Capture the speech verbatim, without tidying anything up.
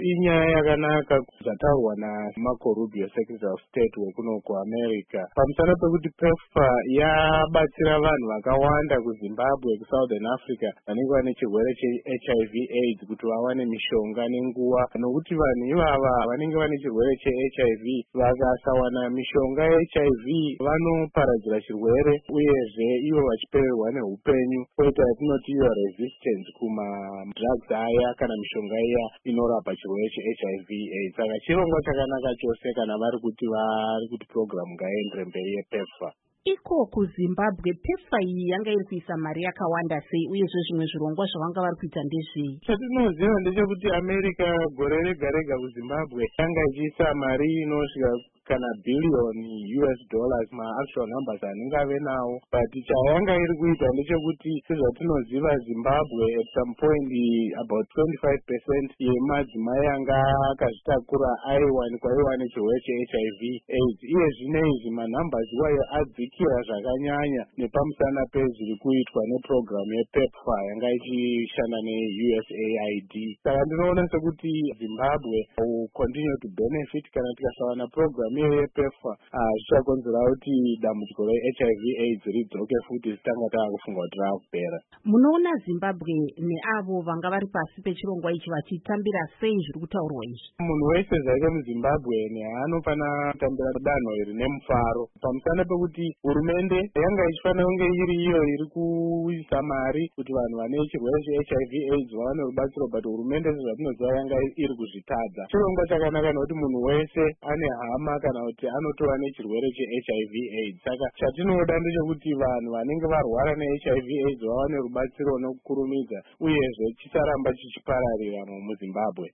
inyaya yakanaka zvataurwa naMarco Rubio, Secretary of State wekuno kuAmerica, pamusana pekuti PEPFAR yabatsira vanhu vakawanda kuZimbabwe, kuSouthern Africa, vanenge vane chirwere cheH I V AIDS kuti vawane mishonga nenguva, nokuti vanhu ivava vanenge vane chirwere cheH I V vakasawana mishonga yeH I V vanoparadzira chirwere uyezve ivo vachipererwa neupenyu, poita yatinoti iyo resistance kuma drugs aya kana mishonga iya inorapa chirwere cheH I V AIDS. Saka chirongwa chakanaka chose kana vari kuti vari kuti program ngaendere mberi yePEPFAR. Iko kuZimbabwe PEPFAR iyi yanga iri kuisa mari yakawanda sei, uyezve zvimwe zvirongwa zvavanga vari kuita ndezvei? Chatinoziva ndechekuti America gore rega rega kuZimbabwe yanga ichiisa mari inosvika kana billioni U S dollars ma-actual numbers anenge ave nawo, but chayanga iri kuita ndechekuti sezvatinoziva Zimbabwe at some point about twenty-five percent yemadzimai anga akazvitakura aiwanikwa iwane chirwere cheH I V AIDS. Iye zvinezvi manumbers iwayo adzikira zvakanyanya nepamusana pezviri kuitwa neprogram yePEPFAR yanga ichishanda neU S A I D. Saka ndinoona sekuti Zimbabwe will continue to benefit kana tikasawana program yePEPFAR zvichakonzera kuti dambudziko reH I V AIDS ridzoke futi zitanga taakufunga kuti raakupera. Munoona Zimbabwe neavo vanga vari pasi pechirongwa ichi vachitambira sei zviri kutaurwa izvi? Munhu wese zvake muZimbabwe neanofana kutambira danho iri nemufaro pamusana pekuti hurumende yanga ichifanira kunge iri iyo iri kuisa mari kuti vanhu vane chirwere cheH I V AIDS vawane rubatsiro, but hurumende sezvatinoziva yanga iri kuzvitadza. Chirongwa chakanaka nokuti munhu wese ane hama kana kuti anotova nechirwere cheH I V AIDS. Saka chatinoda ndechekuti vanhu vanenge varwara neH I V AIDS vawane rubatsiro nokukurumidza, uyezve chisaramba chichipararira muZimbabwe.